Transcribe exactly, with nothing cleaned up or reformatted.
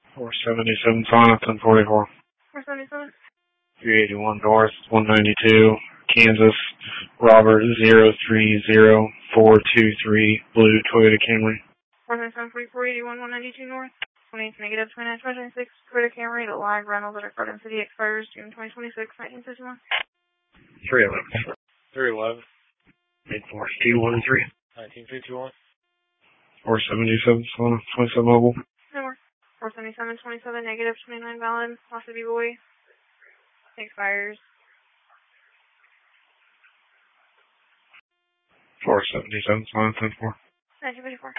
four seventy-seven Sonic, ten forty-four. four seventy-seven. three eighty-one North, one ninety-two, Kansas, Robert zero three zero four two three, blue Toyota Camry. four seventy-seven, forty-four eighty-one, one ninety-two North, twenty-eight negative, twenty-nine, twenty-six, Toyota Camry, the live rental that are Garden City expires June twenty twenty-six, nineteen fifty-one. three eleven. three eleven. eight four two one three. nineteen fifty-one. four seventy-seven Sonic, twenty-seven mobile. No more. four seventy-seven, twenty-seven negative, twenty-nine valid, Lost B-Boy, expires. four seventy-seven Sonic, ten four. nineteen fifty-four.